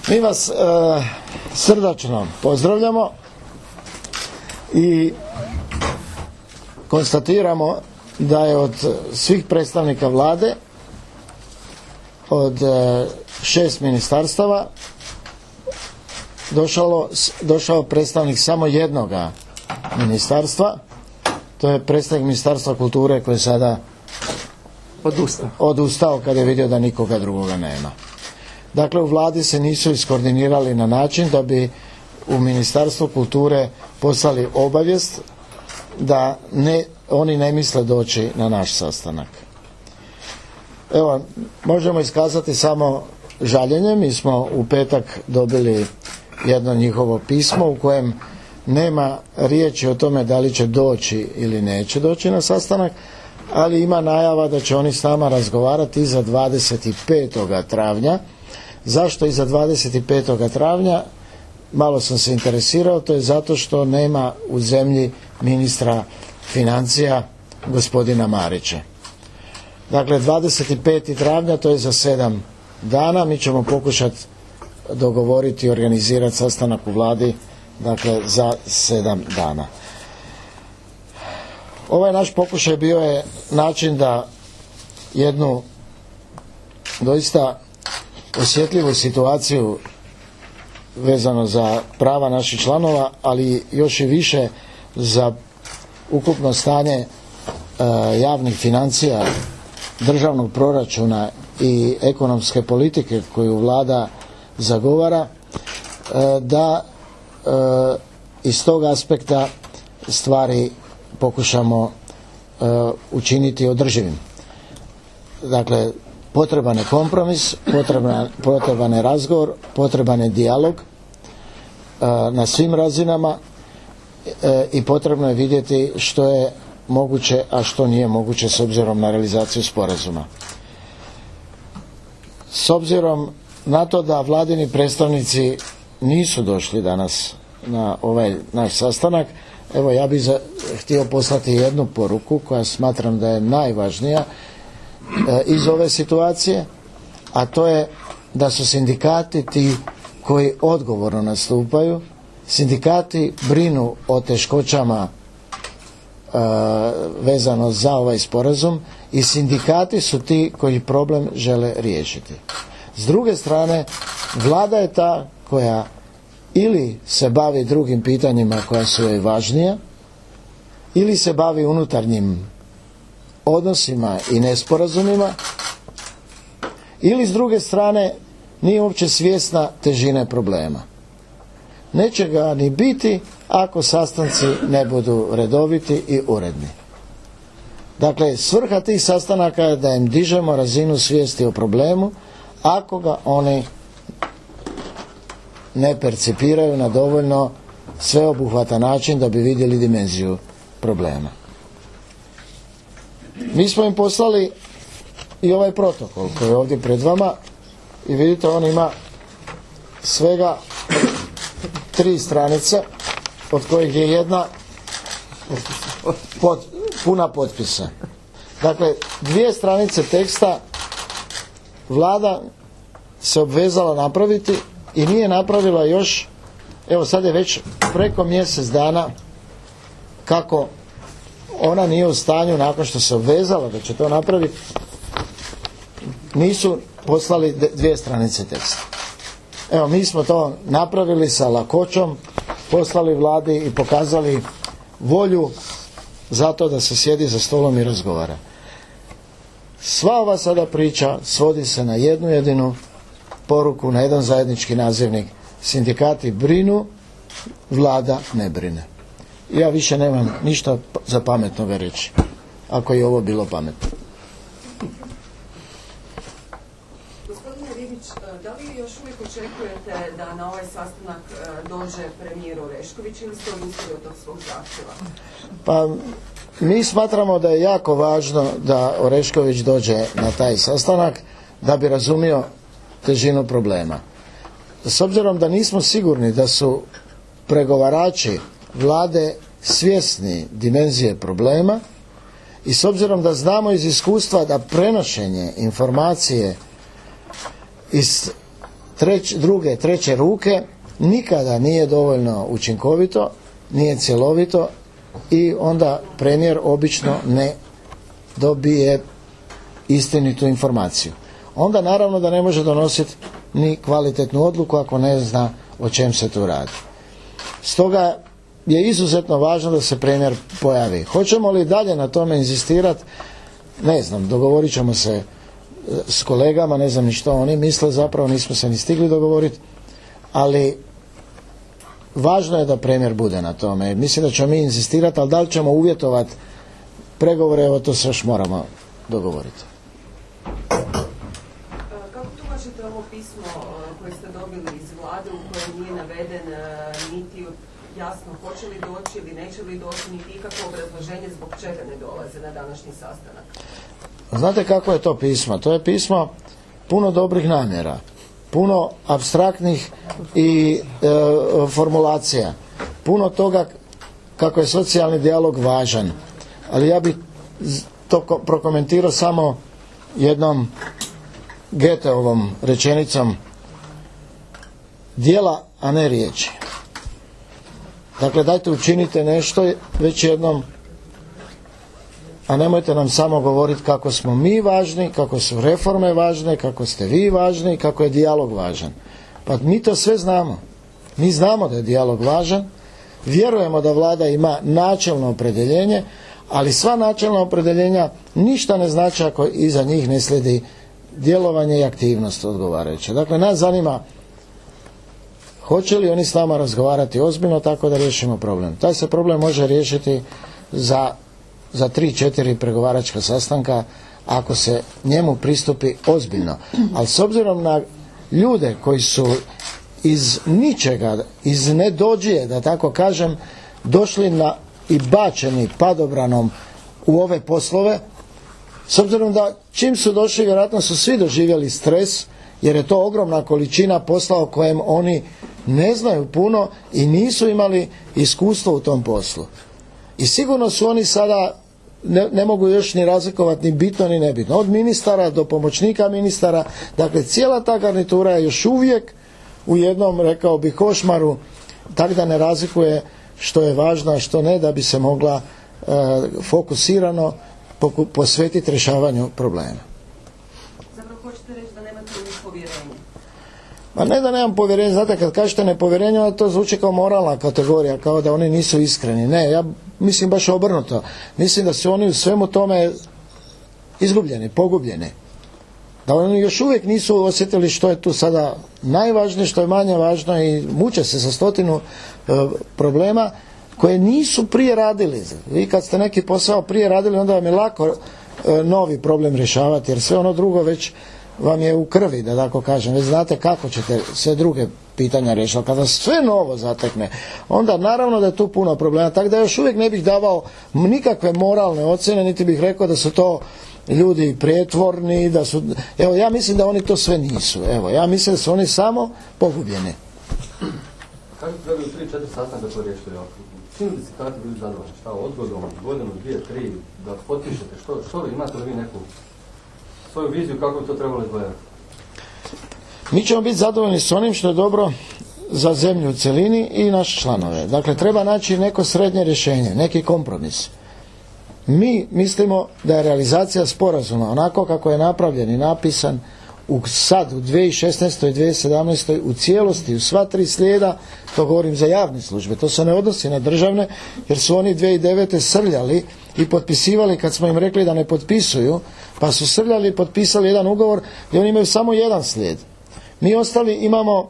Mi vas srdačno pozdravljamo i konstatiramo da je od svih predstavnika vlade, od 6 ministarstava, došao predstavnik samo jednoga ministarstva. To je predstavnik Ministarstva kulture koji je sada odustao kad je vidio da nikoga drugoga nema. Dakle, u vladi se nisu iskoordinirali na način da bi u Ministarstvu kulture poslali obavijest da oni ne misle doći na naš sastanak. Evo, možemo iskazati samo žaljenje. Mi smo u petak dobili jedno njihovo pismo u kojem nema riječi o tome da li će doći ili neće doći na sastanak, ali ima najava da će oni s nama razgovarati iza 25. travnja. Zašto iza 25. travnja? Malo sam se interesirao, to je zato što nema u zemlji ministra financija gospodina Marića. Dakle, 25. travnja, to je za 7 dana, mi ćemo pokušati dogovoriti i organizirati sastanak u vladi, dakle, za 7 dana. Ovaj naš pokušaj bio je način da jednu doista osjetljivu situaciju vezano za prava naših članova, ali još i više za ukupno stanje javnih financija, državnog proračuna i ekonomske politike koju vlada zagovara, da iz tog aspekta stvari pokušamo učiniti održivim. Dakle, potreban je kompromis, potreban je razgovor, potreban je dijalog na svim razinama i potrebno je vidjeti što je moguće, a što nije moguće s obzirom na realizaciju sporazuma. S obzirom na to da vladini predstavnici nisu došli danas na ovaj naš sastanak, evo ja bih htio poslati jednu poruku koja smatram da je najvažnija iz ove situacije, a to je da su sindikati ti koji odgovorno nastupaju. Sindikati brinu o teškoćama vezano za ovaj sporazum i sindikati su ti koji problem žele riješiti. S druge strane, vlada je ta koja ili se bavi drugim pitanjima koja su joj važnija, ili se bavi unutarnjim odnosima i nesporazumima, ili s druge strane nije uopće svjesna težine problema. Neće ga ni biti ako sastanci ne budu redoviti i uredni. Dakle, svrha tih sastanaka je da im dižemo razinu svijesti o problemu ako ga oni ne percipiraju na dovoljno sveobuhvatan način da bi vidjeli dimenziju problema. Mi smo im poslali i ovaj protokol koji je ovdje pred vama i vidite, on ima svega 3 stranice, od kojih je jedna puna potpisa. Dakle, 2 stranice teksta vlada se obvezala napraviti i nije napravila još, evo sad je već preko mjesec dana kako ona nije u stanju, nakon što se obvezala da će to napraviti, nisu poslali 2 stranice teksta. Evo, mi smo to napravili sa lakoćom, poslali vladi i pokazali volju za to da se sjedi za stolom i razgovara. Sva ova sada priča svodi se na jednu jedinu poruku, na jedan zajednički nazivnik. Sindikati brinu, vlada ne brine. Ja više nemam ništa za pametnoga reći, ako je ovo bilo pametno. Gospodine Ribić, da li još uvijek očekujete da na ovaj sastanak dođe premijer Orešković ili ste odustali od tog svog zahtjeva? Pa, mi smatramo da je jako važno da Orešković dođe na taj sastanak da bi razumio težinu problema. S obzirom da nismo sigurni da su pregovarači vlade svjesni dimenzije problema i s obzirom da znamo iz iskustva da prenošenje informacije iz druge, treće ruke nikada nije dovoljno učinkovito, nije cjelovito i onda premijer obično ne dobije istinitu informaciju. Onda naravno da ne može donositi ni kvalitetnu odluku ako ne zna o čem se tu radi. Stoga je izuzetno važno da se premijer pojavi. Hoćemo li dalje na tome inzistirati? Ne znam, dogovorit ćemo se s kolegama, ne znam ni što oni misle, zapravo nismo se ni stigli dogovoriti, ali važno je da premijer bude na tome. Mislim da ćemo mi inzistirati, ali da li ćemo uvjetovati pregovore, evo to se još moramo dogovoriti. Kako tumačite ovo pismo koje ste dobili iz vlade u kojem nije naveden niti jasno hoće li doći ili neće li doći, niti ikakvo obrazloženje zbog čega ne dolaze na današnji sastanak? Znate kako je to pismo? To je pismo puno dobrih namjera, puno apstraktnih i formulacija, puno toga kako je socijalni dijalog važan, ali ja bih to prokomentirao samo jednom Goetheovom rečenicom: djela, a ne riječi. Dakle, dajte učinite nešto već jednom, a nemojte nam samo govoriti kako smo mi važni, kako su reforme važne, kako ste vi važni i kako je dijalog važan. Pa mi to sve znamo. Mi znamo da je dijalog važan, vjerujemo da vlada ima načelno opredjeljenje, ali sva načelna opredjeljenja ništa ne znači ako iza njih ne slijedi djelovanje i aktivnost odgovarajuće. Dakle, nas zanima hoće li oni s nama razgovarati ozbiljno tako da riješimo problem. Taj se problem može riješiti za 3-4 pregovaračka sastanka ako se njemu pristupi ozbiljno. Ali s obzirom na ljude koji su iz ničega, iz nedođije, da tako kažem, došli i bačeni padobranom u ove poslove, s obzirom da čim su došli vjerojatno su svi doživjeli stres, jer je to ogromna količina posla o kojem oni ne znaju puno i nisu imali iskustvo u tom poslu. I sigurno su oni sada, ne mogu još ni razlikovati ni bitno ni nebitno, od ministara do pomoćnika ministara, dakle cijela ta garnitura je još uvijek u jednom, rekao bih, košmaru, tako da ne razlikuje što je važno, a što ne, da bi se mogla fokusirano posvetiti rješavanju problema. Zapravo hoćete reći da nemate u njih povjerenje? Ma ne da nemam povjerenje, znate, kad kažete nepovjerenje, onda to zvuči kao moralna kategorija, kao da oni nisu iskreni. Ne, ja mislim baš obrnuto. Mislim da su oni u svemu tome izgubljeni, pogubljeni. Da oni još uvijek nisu osjetili što je tu sada najvažnije, što je manje važno i muče se sa 100 problema koje nisu prije radili. Vi kad ste neki posao prije radili, onda vam je lako novi problem rješavati, jer sve ono drugo već vam je u krvi, da tako kažem. Već znate kako ćete sve druge pitanja riješiti. Kada sve novo zatekne, onda naravno da je tu puno problema. Tako da još uvijek ne bih davao nikakve moralne ocjene, niti bih rekao da su to ljudi prijetvorni, da su... Evo, ja mislim da oni to sve nisu. Evo, ja mislim da su oni samo pogubljeni. Kako treba u 3-4 sastanka to riješiti? Čim bi sindikati bili zadovoljni? Šta, odgodom, godinu, 2, 3, da potpišete? Što vi imate li vi neku svoju viziju kako bi to trebalo izgledati? Mi ćemo biti zadovoljni s onim što je dobro za zemlju u cjelini i naše članove. Dakle, treba naći neko srednje rješenje, neki kompromis. Mi mislimo da je realizacija sporazuma onako kako je napravljen i napisan sad u 2016. i 2017. u cijelosti, u sva 3 slijeda, to govorim za javne službe, to se ne odnosi na državne, jer su oni 2009. srljali i potpisivali kad smo im rekli da ne potpisuju, pa su srljali i potpisali jedan ugovor i oni imaju samo jedan slijed. Mi ostali imamo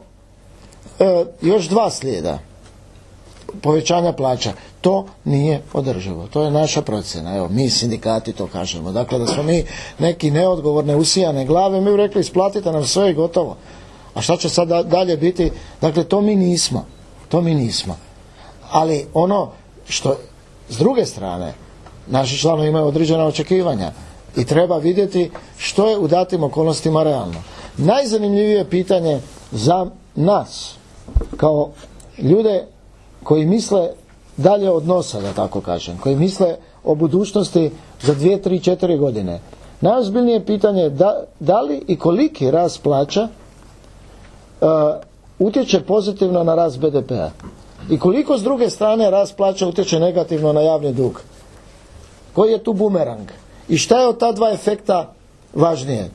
još 2 slijeda povećanja plaća. To nije održivo. To je naša procjena. Evo, mi sindikati to kažemo. Dakle, da smo mi neki neodgovorne, usijane glave, mi bi rekli isplatite nam sve i gotovo. A šta će sad dalje biti? Dakle, to mi nismo. To mi nismo. Ali ono što s druge strane naši članovi imaju određena očekivanja i treba vidjeti što je u datim okolnostima realno. Najzanimljivije pitanje za nas kao ljude koji misle dalje od nosa, da tako kažem, koji misle o budućnosti za 2, 3, 4 godine. Najozbiljnije pitanje je da li i koliki rast plaća utječe pozitivno na rast BDP-a i koliko s druge strane rast plaća utječe negativno na javni dug. Koji je tu bumerang? I šta je od ta dva efekta važnije?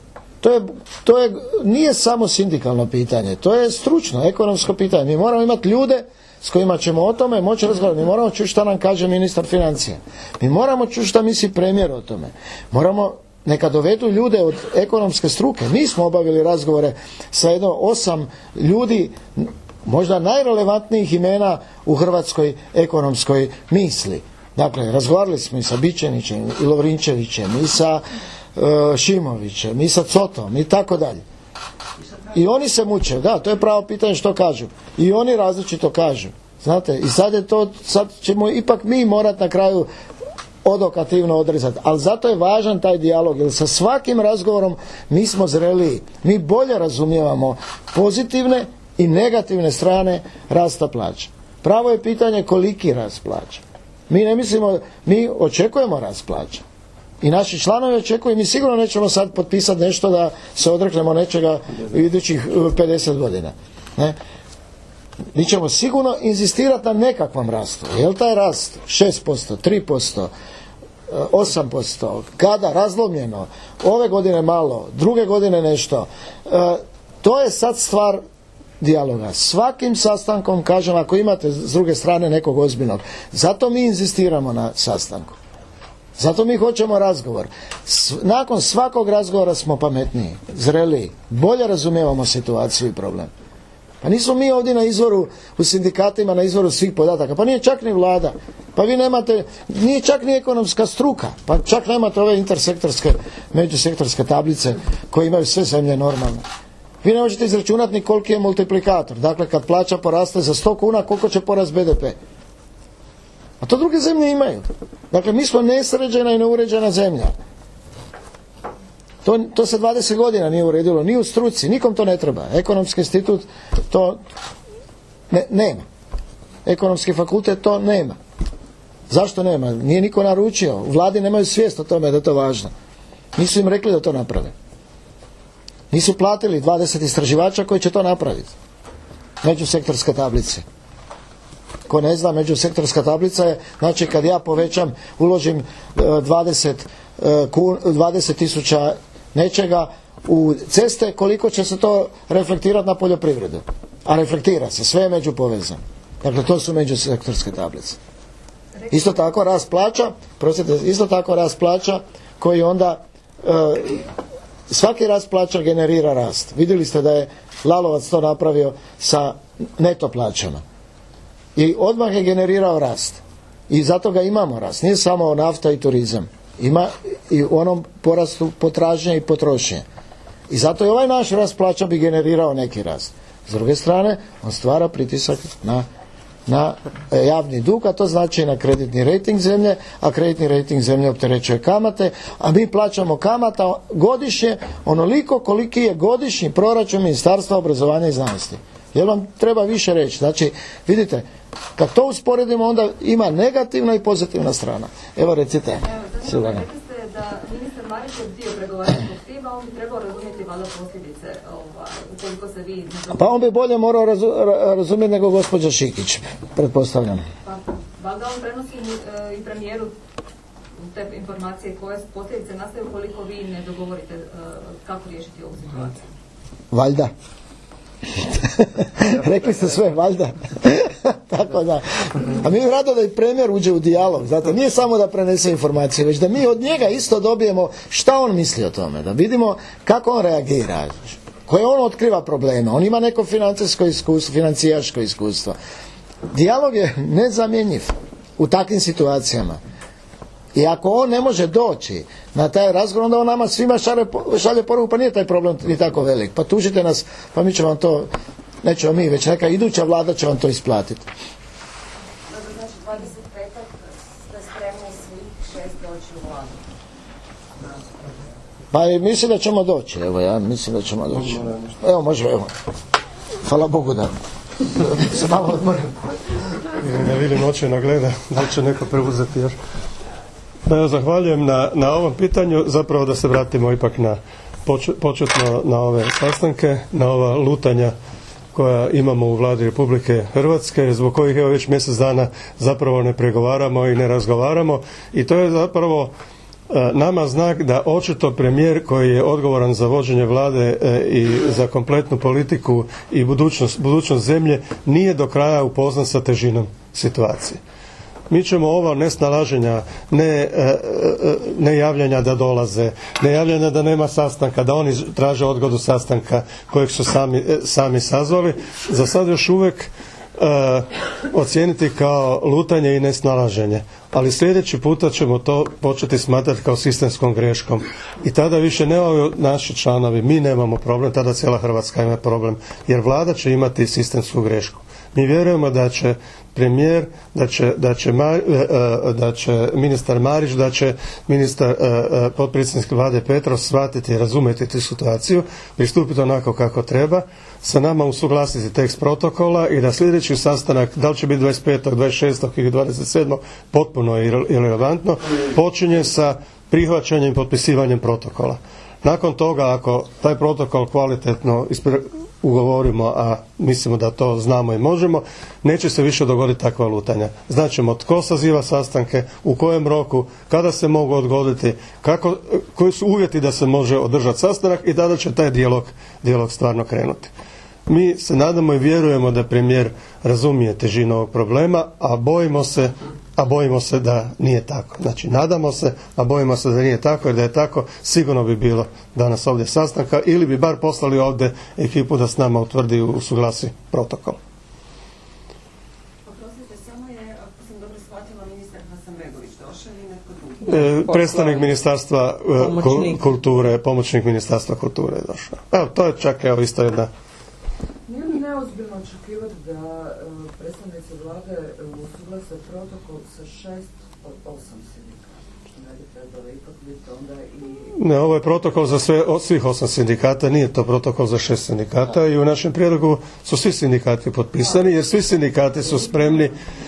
Nije samo sindikalno pitanje, to je stručno, ekonomsko pitanje. Mi moramo imati ljude s kojima ćemo o tome moći razgovarati. Mi moramo čuti šta nam kaže ministar financija. Mi moramo čuti šta misli premijer o tome. Moramo, neka dovedu ljude od ekonomske struke. Mi smo obavili razgovore sa 8 ljudi, možda najrelevantnijih imena u hrvatskoj ekonomskoj misli. Dakle, razgovarali smo i sa Bičenićem, i Lovrinčevićem, i sa Šimovićem, i sa Cotom, i tako dalje. I oni se muče, da, to je pravo pitanje što kažu. I oni različito kažu. Znate, i sad ćemo ipak mi morati na kraju odokativno odrezati. Ali zato je važan taj dijalog, jer sa svakim razgovorom mi smo zreliji. Mi bolje razumijevamo pozitivne i negativne strane rasta plaća. Pravo je pitanje koliki rast plaća. Mi očekujemo rast plaća. I naši članovi očekuju, mi sigurno nećemo sad potpisati nešto da se odreknemo nečega u idućih 50 godina. Ne? Mi ćemo sigurno inzistirati na nekakvom rastu. Je li taj rast 6%, 3%, 8%, kada razlomljeno, ove godine malo, druge godine nešto, to je sad stvar dijaloga. Svakim sastankom, kažem, ako imate s druge strane nekog ozbiljnog, zato mi inzistiramo na sastanku. Zato mi hoćemo razgovor. Nakon svakog razgovora smo pametniji, zreliji, bolje razumijevamo situaciju i problem. Pa nismo mi ovdje na izvoru, u sindikatima, na izvoru svih podataka. Pa nije čak ni vlada. Pa vi nemate, nije čak ni ekonomska struka. Pa čak nemate ove intersektorske, međusektorske tablice koje imaju sve zemlje normalne. Vi ne možete izračunati ni koliki je multiplikator. Dakle, kad plaća poraste za 100 kuna, koliko će porast BDP? A to druge zemlje imaju. Dakle, mi smo nesređena i neuređena zemlja. To se 20 godina nije uredilo, ni u struci, nikom to ne treba. Ekonomski institut to nema. Ekonomski fakultet to nema. Zašto nema? Nije niko naručio. U vladi nemaju svijest o tome da je to važno. Nisu im rekli da to naprave. Nisu platili 20 istraživača koji će to napraviti. Međusektorske tablice. Ko ne zna, međusektorska tablica je, znači kad ja povećam, uložim 20.000 nečega u ceste, koliko će se to reflektirati na poljoprivredu. A reflektira se, sve je međupovezano. Dakle, to su međusektorske tablice. Isto tako rast plaća koji onda svaki rast plaća generira rast. Vidjeli ste da je Lalovac to napravio sa neto plaćama. I odmah je generirao rast. I zato ga imamo rast. Nije samo nafta i turizam. Ima i u onom porastu potražnje i potrošnje. I zato je ovaj naš rast plaća bi generirao neki rast. S druge strane, on stvara pritisak na javni dug, a to znači na kreditni rejting zemlje, a kreditni rejting zemlje opterećuje kamate, a mi plaćamo kamata godišnje onoliko koliki je godišnji proračun Ministarstva obrazovanja i znanosti. Jer vam treba više reći. Znači, vidite, kad to usporedimo, onda ima negativna i pozitivna strana. Evo, recite. Rekli ste da ministar Marić je dio pregovaračkog tima, on bi trebao razumjeti valjda posljedice ukoliko se vi... Pa on bi bolje morao razumjeti nego gospođa Šikić, pretpostavljam. Pa, valjda on prenosi i premijeru te informacije koje posljedice nastaju ukoliko vi ne dogovorite kako riješiti ovu situaciju. Valjda. Rekli ste sve, valjda. Tako da. A mi rado da i premijer uđe u dijalog. Zato nije samo da prenese informacije, već da mi od njega isto dobijemo šta on misli o tome. Da vidimo kako on reagira. Koje on otkriva probleme. On ima neko financijsko iskustvo, financijaško iskustvo. Dijalog je nezamjenjiv u takvim situacijama. I ako on ne može doći na taj razgovor, onda on nama svima šalje poruku, pa nije taj problem ni tako velik. Pa tužite nas, pa mi ćemo vam to, nećemo mi, već neka iduća vlada će vam to isplatiti. Dobro, znači 25. ste spremni svih 6 doći u vladu. Pa mislim da ćemo doći, evo ja mislim da ćemo doći. Evo može, evo. Hvala Bogu da se malo odmorim. Ne vidim očajno gleda, da će neko preuzeti još. Ja zahvaljujem na ovom pitanju, zapravo da se vratimo ipak na početno na ove sastanke, na ova lutanja koja imamo u vladi Republike Hrvatske, zbog kojih evo već mjesec dana zapravo ne pregovaramo i ne razgovaramo, i to je zapravo nama znak da očito premijer koji je odgovoran za vođenje vlade i za kompletnu politiku i budućnost zemlje nije do kraja upoznat sa težinom situacije. Mi ćemo ovo nesnalaženja, ne javljanja da dolaze, ne javljanja da nema sastanka, da oni traže odgodu sastanka kojeg su sami sazvali, za sad još uvijek ocijeniti kao lutanje i nesnalaženje. Ali sljedeći puta ćemo to početi smatrati kao sistemskom greškom. I tada više ne naši članovi, mi nemamo problem, tada cijela Hrvatska ima problem, jer vlada će imati sistemsku grešku. Mi vjerujemo da će premijer, da će ministar Marić, da će ministar potpredsjednik vlade Petrov shvatiti i razumjeti tu situaciju, pristupiti onako kako treba, sa nama usuglasiti tekst protokola i da sljedeći sastanak, da li će biti 25., 26. ili 27. potpuno irelevantno, počinje sa prihvaćanjem i potpisivanjem protokola. Nakon toga, ako taj protokol kvalitetno ugovorimo, a mislimo da to znamo i možemo, neće se više dogoditi takva lutanja. Znaćemo tko saziva sastanke, u kojem roku, kada se mogu odgoditi, koji su uvjeti da se može održati sastanak, i tada će taj dijalog stvarno krenuti. Mi se nadamo i vjerujemo da premijer razumije težinu ovog problema, a bojimo se da nije tako. Znači, nadamo se, a bojimo se da nije tako, jer da je tako, sigurno bi bilo danas ovdje sastanka, ili bi bar poslali ovdje ekipu da s nama utvrdi i usuglasi protokol. Oprostite, samo je, ako sam dobro shvatila, ministar Hasanbegović došao ili netko drugi? Predstavnik ministarstva kulture, pomoćnik ministarstva kulture je došao. Evo, to je čak isto jedna. Nije li neozbiljno očekivati da predstavnici vlade usuglase protokol sa 6 od 8 sindikata? Što ne bi trebalo ipak biti onda i... Ne, ovo je protokol za svih 8 sindikata, nije to protokol za 6 sindikata, i u našem prijedlogu su svi sindikati potpisani, jer svi sindikati su spremni.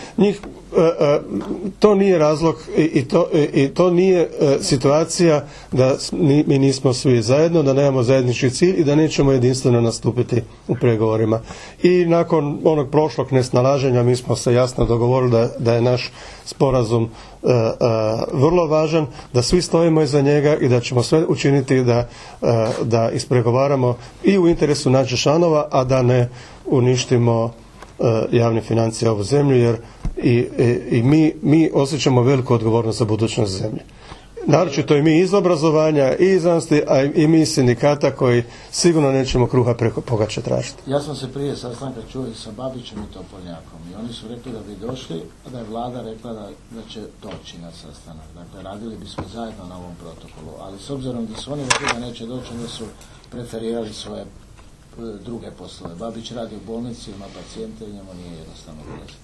To nije razlog i to nije situacija da mi nismo svi zajedno, da nemamo zajednički cilj i da nećemo jedinstveno nastupiti u pregovorima. I nakon onog prošlog nesnalaženja mi smo se jasno dogovorili da je naš sporazum vrlo važan, da svi stojimo iza njega i da ćemo sve učiniti da ispregovaramo i u interesu naših članova, a da ne uništimo javne financije ovu zemlju, jer i mi osjećamo veliku odgovornost za budućnost zemlje. Naročito i mi iz obrazovanja i iz znanosti, a i mi iz sindikata koji sigurno nećemo kruha preko pogače tražiti. Ja sam se prije sastanka čuo i sa Babićem i Topolnjakom i oni su rekli da bi došli, a da je vlada rekla da će doći na sastanak. Dakle, radili bismo zajedno na ovom protokolu, ali s obzirom da su oni rekli da neće doći, onda su preferirali svoje druge poslove. Babić radi u bolnici, ima pacijente i njemu nije jednostavno dolaziti.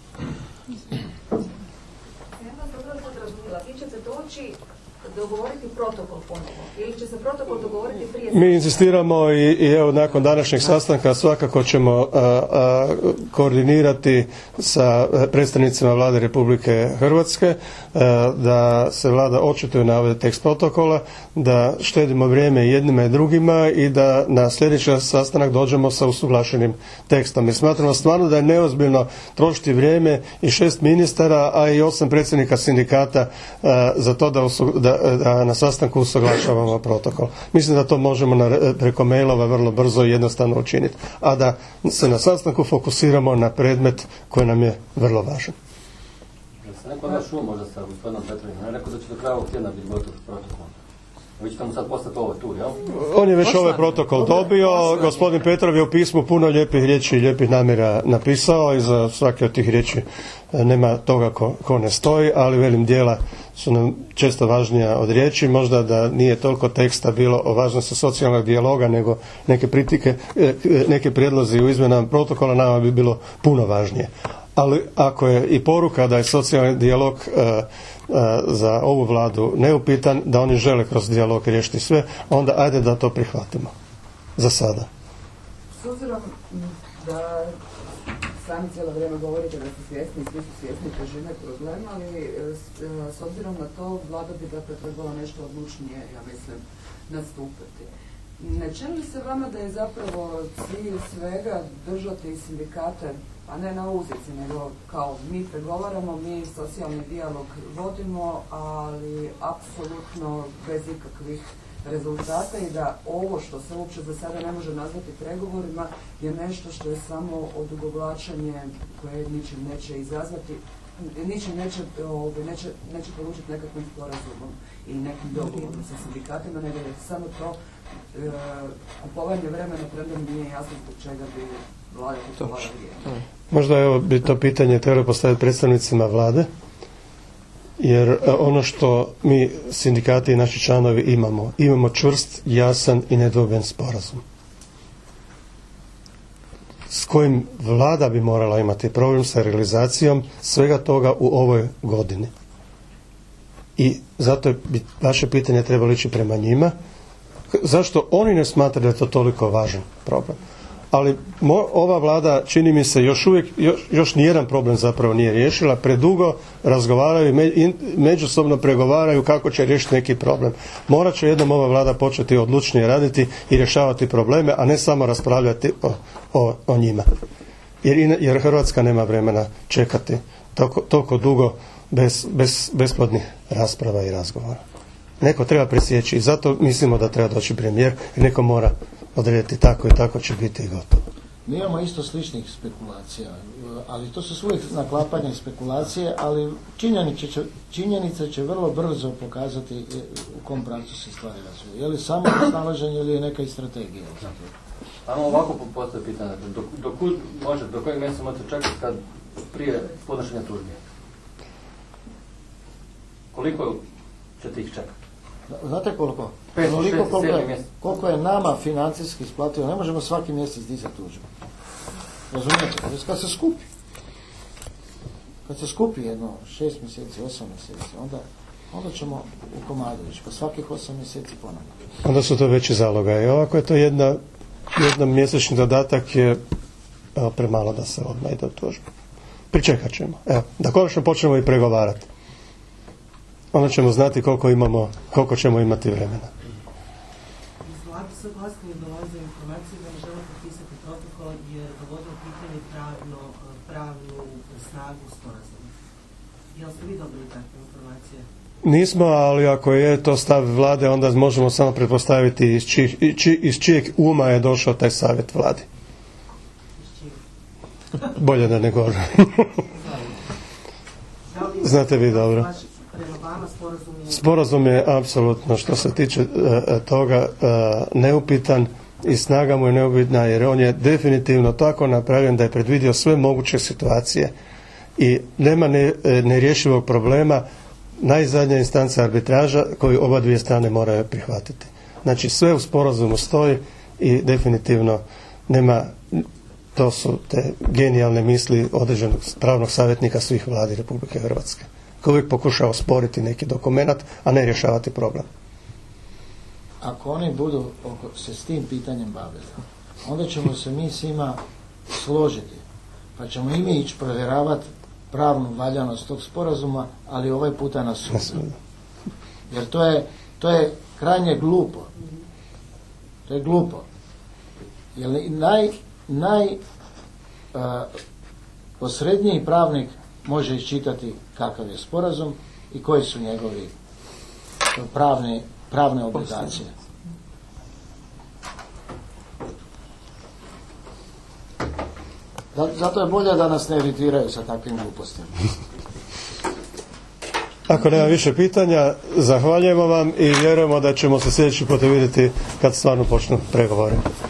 Ja vas dobro razumjela. Vi ćete doći dogovoriti protokol ponovo ili će se protokol dogovoriti prije? Mi insistiramo i evo nakon današnjeg sastanka svakako ćemo koordinirati sa predstavnicima vlade Republike Hrvatske da se vlada očituje na ovaj tekst protokola, da štedimo vrijeme jednima i drugima i da na sljedeći sastanak dođemo sa usuglašenim tekstom. Mi smatramo stvarno da je neozbiljno trošiti vrijeme i 6 ministara, a i 8 predsjednika sindikata za to da na sastanku usuglašavamo protokol. Mislim da to možemo preko mailova vrlo brzo i jednostavno učiniti, a da se na sastanku fokusiramo na predmet koji nam je vrlo važan. Neko naš možda sa gospodinom Petrovićem, ne rekao da će do kraja ovog tjedna biti gotov protokol. Vi ćete mu sad postati ovo tu, jel? On je već ovaj protokol dobio, gospodin Petrov je u pismu puno lijepih riječi i lijepih namjera napisao i za svake od tih riječi nema toga ko ne stoji, ali velim dijela su nam često važnija od riječi, možda da nije toliko teksta bilo o važnosti socijalnog dijaloga, nego neke prijedlozi u izmjenama protokola nama bi bilo puno važnije. Ali ako je i poruka da je socijalni dijalog za ovu vladu neupitan, da oni žele kroz dijalog riješiti sve, onda ajde da to prihvatimo. Za sada. S obzirom da sami cijelo vrijeme govorite da ste svjesni, svi su svjesni težine problema, ali s obzirom na to vlada bi dakle trebala nešto odlučnije, ja mislim, nastupiti. Ne čini li se vama da je zapravo cilj svega držati sindikate, a ne na uzici, nego kao mi pregovaramo, mi socijalni dijalog vodimo, ali apsolutno bez ikakvih rezultata i da ovo što se uopće za sada ne može nazvati pregovorima je nešto što je samo odugovlačenje koje ničim neće izazvati, ničim neće polučiti nekakvim sporazumom i nekim dogovorom sa sindikatima, nego je samo to kupovanje vremena, premda nije jasno zbog čega bi vlada kupovala vrijeme. Možda bi to pitanje trebalo postaviti predstavnicima vlade, jer ono što mi sindikati i naši članovi imamo čvrst, jasan i nedvojben sporazum s kojim vlada bi morala imati problem sa realizacijom svega toga u ovoj godini. I zato bi vaše pitanje trebalo ići prema njima. Zašto oni ne smatraju da je to toliko važan problem? Ali ova vlada, čini mi se, još nijedan problem zapravo nije riješila, predugo razgovaraju i međusobno pregovaraju kako će riješiti neki problem. Morat će jednom ova vlada početi odlučnije raditi i rješavati probleme, a ne samo raspravljati o njima. Jer Hrvatska nema vremena čekati toliko dugo bez besplodnih rasprava i razgovora. Neko treba presjeći i zato mislimo da treba doći premijer i neko mora odrediti tako i tako će biti i gotovo. Mi imamo isto sličnih spekulacija, ali to su uvijek naklapanje spekulacije, ali činjenice će vrlo brzo pokazati u kom pravcu se stvari razviju. Je li samo snalaženje ili je neka i strategija? Ajmo ovako postaviti pitanje. Do kojeg mjeseca možete čekati kad prije podnošenja tužbe? Koliko ćete ih čekati? Znate koliko? 5, 6, 7 koliko je nama financijski isplativo. Ne možemo svaki mjesec dizati tužbu. Razumijete? Kad se skupi jedno 6 mjeseci, 8 mjeseci, onda ćemo u komadu ići. Pa svakih 8 mjeseci ponovno. Onda su to veći zaloga. I ovako je to jedan mjesečni dodatak je premalo da se odmah ide u tužbu. Pričekat ćemo. Evo, da konačno počnemo i pregovarati. Onda ćemo znati koliko ćemo imati vremena. Iz vlade sve glasnije dolaze informacije da ne žele potpisati protokol jer dovode u pitanje pravnu snagu sporazuma. Jel ste vi dobili takve informacije? Nismo, ali ako je to stav vlade, onda možemo samo pretpostaviti iz čijeg uma je došao taj savjet vladi. Bolje da ne govorim. Znate vi dobro. Sporazum je apsolutno, što se tiče toga, neupitan i snaga mu je neupitna jer on je definitivno tako napravljen da je predvidio sve moguće situacije i nema nerješivog problema. Najzadnja instanca arbitraža koju oba dvije strane moraju prihvatiti. Znači sve u sporazumu stoji i definitivno nema, to su te genijalne misli određenog pravnog savjetnika svih vladi Republike Hrvatske koji uvijek pokušao osporiti neki dokumenat, a ne rješavati problem. Ako oni budu se s tim pitanjem bavili, onda ćemo se mi svima složiti, pa ćemo i mi ići provjeravati pravnu valjanost tog sporazuma, ali ovaj puta na sudu. Jer to je krajnje glupo. To je glupo. Jer posredniji pravnik može iščitati kakav je sporazum i koji su njegovi pravne obligacije. Zato je bolje da nas ne iritiraju sa takvim glupostima. Ako nema više pitanja, zahvaljujemo vam i vjerujemo da ćemo se sljedeći put vidjeti kad stvarno počnu pregovori.